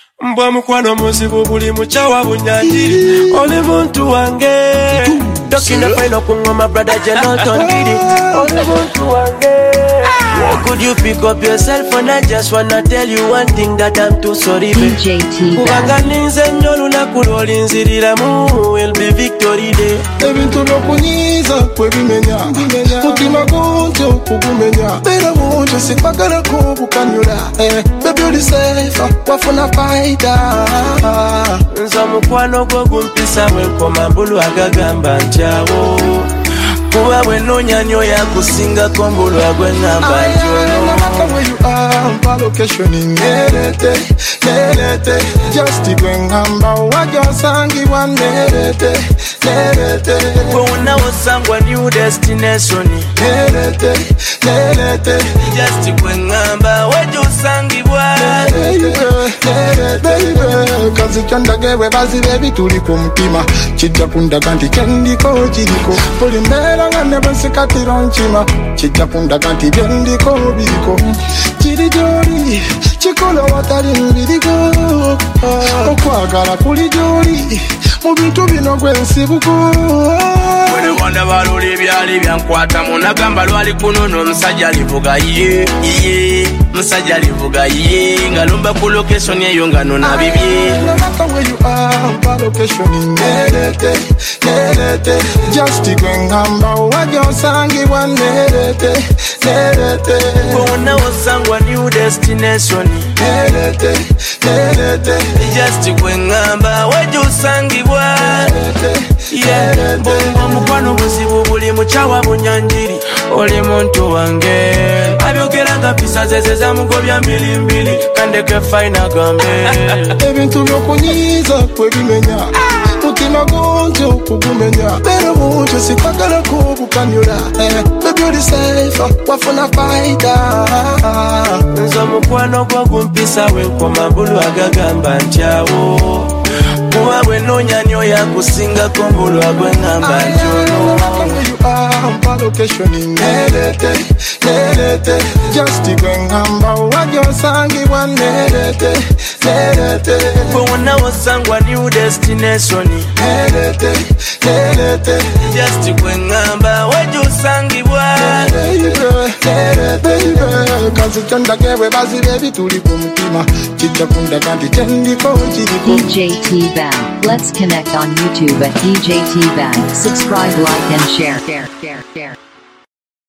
Mbwa mukwano muzibu buli mukyawa bunyanjiri oli muntu wange Dokina final kungoma brother Jonathan did it oli muntu wange Could you pick up yourself and I just wanna tell you one thing that I'm too sorry DJ T Kubanga ninze nnyo lunaku lw'olinziriramu will be victory day Ebintu by'okunyiiza kwe bimenya mutima gunti okugumenya beera bungi sikwagalako bukanyula baby oli safe wafuna fayida nze omukwano gwo gumpisa bwe nkoma mbulu agagamba ntyawo kuba bwe noonya nnyo yakusingako mbulu agwengamba njono where you are, my location in Nerete, just when I'm about your sangi one Nerete. Wona osangwa new destination Nerete, just when ngamba wajo sangibwa baby, kazi chanda gewe bazi baby tuli kumtima chija kunda kanti kendiko chiriko poli mbera ngane bansikatiro nchima chija kunda kanti bendiko biriko chiri jori chikolo watari mbiriko okwagala kuli jori mu bintu bino gwensibuko Wene wanda balole byali byankwata munagamba lwali kunono omusajja alivuga ye musajja alivuga ye ngalomba ku location eyo nga nona bibye where you are, my location in Nerete, just when I'm about your sangi one Nerete. Wona osangwa new destination Nerete, just when ngamba wajo sangibwa Bongo mukwano buzibu buli mukyawa bunyanjiri oli muntu wange abyogeranga pisa zeze zamugobya mbili kandeke fina gambe ebintu byokunyiiza kwe bimenya mutima gunti okugumenya beera bungi sikwagalako bukanyula baby oli safe wafuna fayida nze omukwano gwo gumpisa bwe nkoma mbulu agagamba ntyawo kuba bwe noonya nnyo yakusingako mbulu agwengamba njono my location in Nerete, just when I'm about your sangi one Nerete. Wona osangwa new destination Nerete, just when ngamba wajo sangibwa baby, kazi chanda gewe bazi baby tuli kumtima chija kunda kanti kendiko chiriko DJ T Band. Let's connect on YouTube at DJ T Band. Subscribe, like and share.